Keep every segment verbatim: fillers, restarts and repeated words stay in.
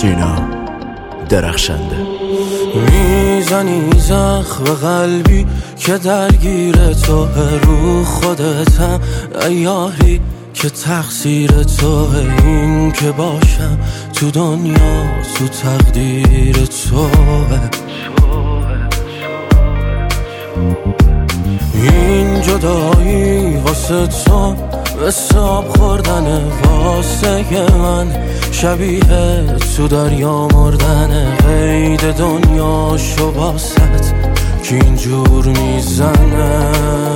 سینا درخشنده. میزنی زخم قلبی که درگیر تو رو خودتم، ایاری که تقصیر تو، این که باشم تو دنیا تو تقدیر تو. این جدایی واسه تو مثل آب خوردن، واسه من شبیه تو دریا مردن. قید دنیا شو باست که اینجور میزنه.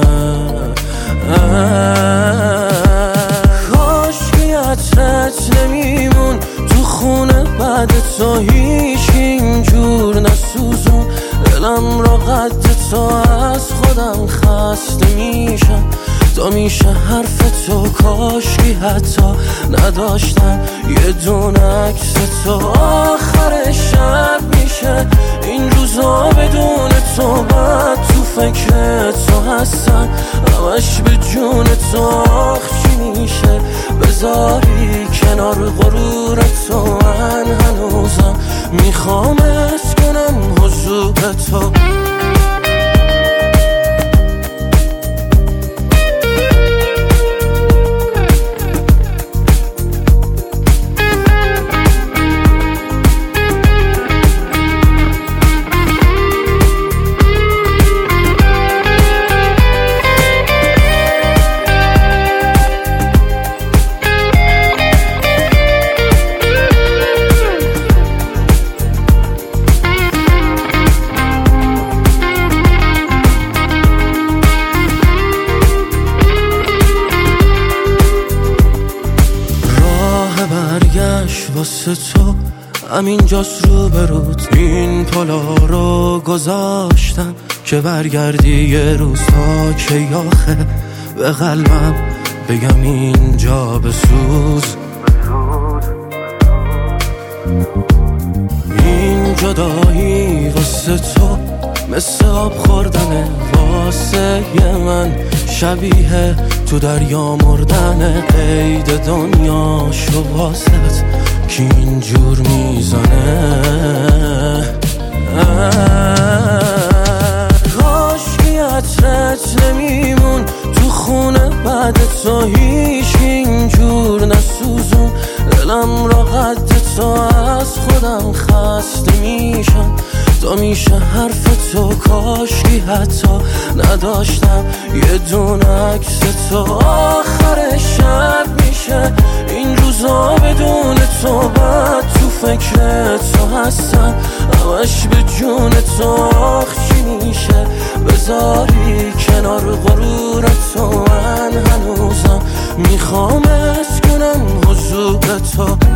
کاش که عطرت نمیمون تو خونه بعد تو، هیچ اینجور نسوزون دلم را قد تو. از خودم خسته میشم تا میشه حرف تو، کاش که حتی نداشتم یه دونه عکس تو. آخر شب میشه این روزا بدون تو، بعد تو فکر تو هستم همش به جون تو. آخ چی میشه بذاری کنار غرور تو، من هنوزم میخوام حس کنم حضور تو. واسه تو همینجاست رو برود، این پلا رو گذاشتم که برگردی یه روز. تا که آخه به قلبم بگم اینجا بسوز. این جدایی واسه تو مثل آب خوردنه، واسه من شبیه تو دریا مردن. قید دنیا شو واسه که اینجور میزنه. کاش که عطرت نمیمون تو خونه بعد تو، هیچ اینجور نسوزون دلم را قد تو. از خودم خسته میشم تا میشه حرف تو، کاش که حتی نداشتم یه دونه عکس تو. آخر شب میشه این روزا بدون تو، بعد تو فکر تو هستم همش به جون تو. آخ چی میشه بذاری کنار غرور تو، من هنوزم میخوام حس کنم حضور تو.